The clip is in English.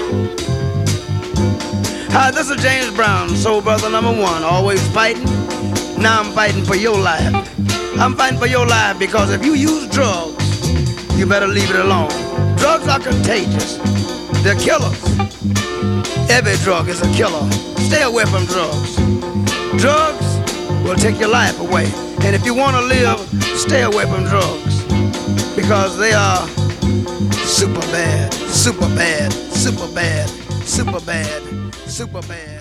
Hi, this is James Brown, soul brother number one, always fighting. Now I'm fighting for your life. I'm fighting for your life because if you use drugs, you better leave it alone. Drugs are contagious. They're killers. Every drug is a killer. Stay away from drugs. Drugs will take your life away. And if you want to live, stay away from drugs because they are super bad, super bad, super bad, super bad, super bad.